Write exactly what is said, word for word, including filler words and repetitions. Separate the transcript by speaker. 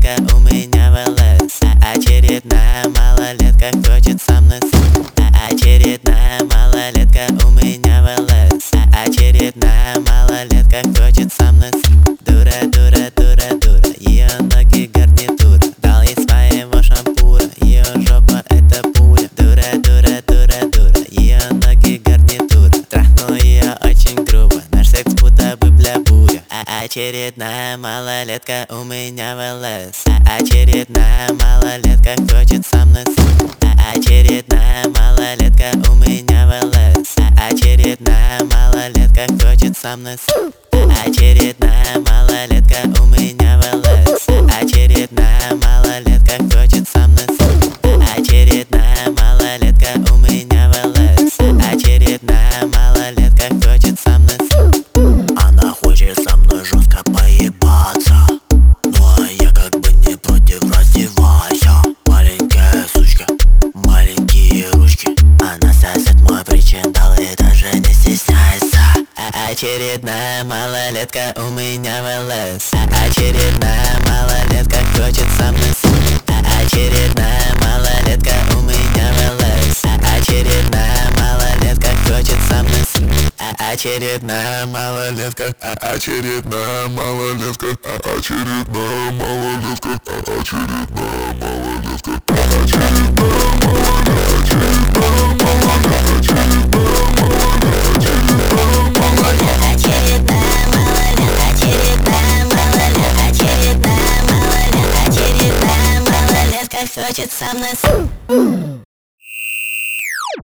Speaker 1: малолетка у меня в ЛС. А очередная малолетка хочет со мной секс. А очередная малолетка у меня в ЛС. А очередная малолетка хочет со мной секс. Дура, дура, дура, дура, ее ноги гарнитура. Дал ей своего шампура, ее жопа это пуля. Дура, дура, дура, дура, ее ноги гарнитура. Трахнул ее очень грубо, наш секс будто бы бля буря. А очередная малолетка у меня в ЛС. А очередная малолетка хочет со мной секс. А очередная малолетка у меня в ЛС. А очередная малолетка хочет со мной секс. А очередная малолетка у меня в ЛС. А очередная малолетка хочет со мной секс. А очередная малолетка у меня в ЛС. А очередная малолетка хочет со мной секс.
Speaker 2: Она хочет со мной жестко поебаться, ну а я как бы не против, раздевайся. Маленькая сучка, маленькие ручки, она сосет мой причиндал и даже не стесняется.
Speaker 1: А очередная малолетка у меня в ЛС. А очередная малолетка хочет со мной секс. А очередная малолетка у меня в ЛС. А очередная малолетка хочет со мной секс. А очередная малолетка.
Speaker 3: А очередная малолетка. А очередная малолетка. А очередная малолетка. А очередная малолетка.